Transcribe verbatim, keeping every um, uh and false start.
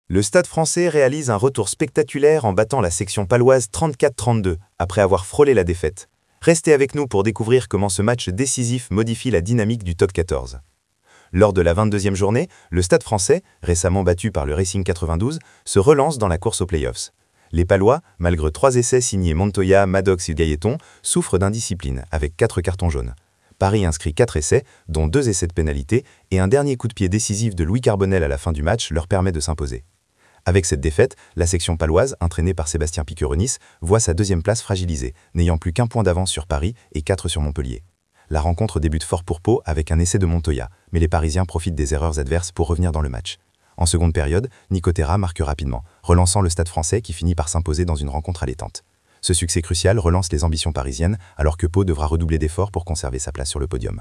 Le Stade français réalise un retour spectaculaire en battant la section paloise trente-quatre à trente-deux, après avoir frôlé la défaite. Restez avec nous pour découvrir comment ce match décisif modifie la dynamique du top quatorze. Lors de la vingt-deuxième journée, le Stade français, récemment battu par le Racing quatre-vingt-douze, se relance dans la course aux playoffs. Les Palois, malgré trois essais signés Montoya, Maddox et Gailleton, souffrent d'indiscipline avec quatre cartons jaunes. Paris inscrit quatre essais, dont deux essais de pénalité, et un dernier coup de pied décisif de Louis Carbonel à la fin du match leur permet de s'imposer. Avec cette défaite, la section paloise, entraînée par Sébastien Piqueronis, voit sa deuxième place fragilisée, n'ayant plus qu'un point d'avance sur Paris et quatre sur Montpellier. La rencontre débute fort pour Pau avec un essai de Montoya, mais les Parisiens profitent des erreurs adverses pour revenir dans le match. En seconde période, Nicotera marque rapidement, relançant le Stade français qui finit par s'imposer dans une rencontre allaitante. Ce succès crucial relance les ambitions parisiennes alors que Pau devra redoubler d'efforts pour conserver sa place sur le podium.